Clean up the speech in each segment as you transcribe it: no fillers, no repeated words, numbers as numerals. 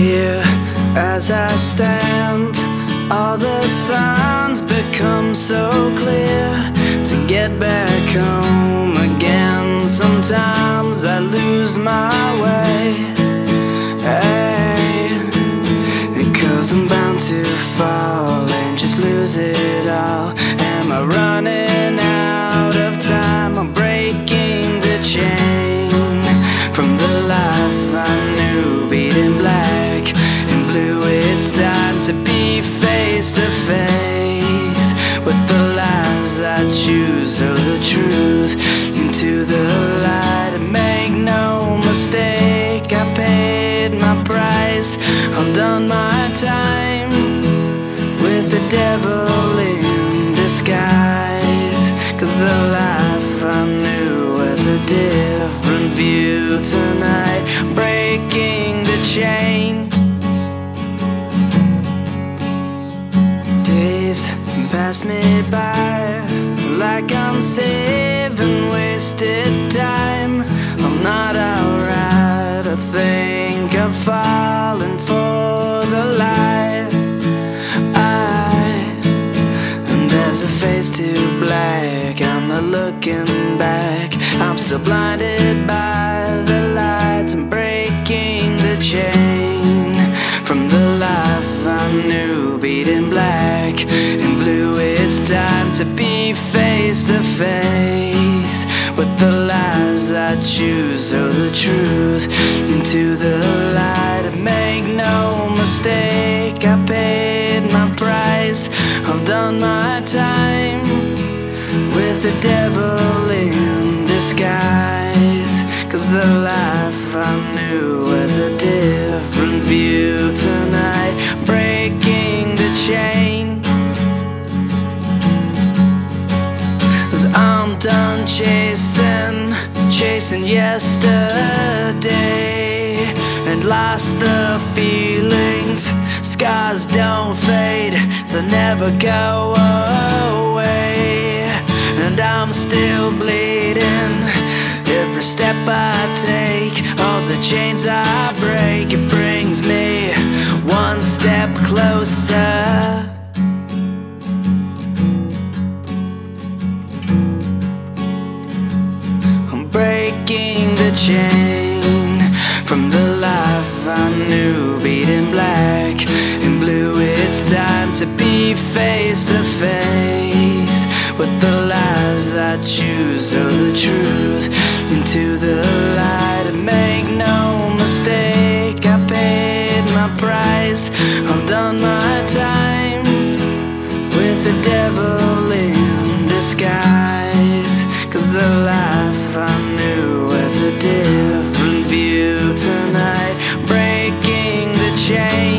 Here as I stand, all the signs become so clear. To get back home again, sometimes I lose my way. Hey, because I'm bound to fall and just lose it all. Am I running out of time? I'm breaking the chain from the life I knew, beating black and blue. It's time to be face to face with the lies I choose, or the truth into the light. And make no mistake, I paid my price. I've done my time with the devil in disguise. 'Cause the life I knew has a different view tonight, breaking the chain. Days pass me by like I'm saving wasted time. I'm not alright, I think I'm falling for the light. And as it fades to black, I'm not looking back. I'm still blinded by the lights. I'm breaking the chain from the life I knew, beating black and blue. It's time to be face to face with the lies I choose, or the truth into the light. And make no mistake, I paid my price. I've done my time with the devil in disguise. 'Cause the life I knew has a different view tonight, breaking the chain. 'Cause I'm done chasing yesterday, and lost the feelings. Scars don't fade, they never go away. And I'm still bleeding every step I take. All the chains I break, it brings me one step closer. I'm breaking the chain from the life I knew, beating black and blue. It's time to be face to face with the lies I choose, or the truth into the light. And make no mistake, I paid my price. I've done my time with the devil in disguise. 'Cause the life I knew has a different view tonight, breaking the chain.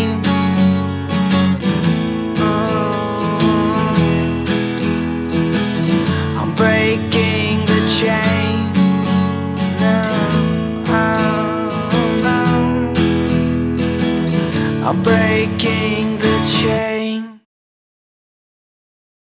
Breaking the chain. No, oh, no. I'm breaking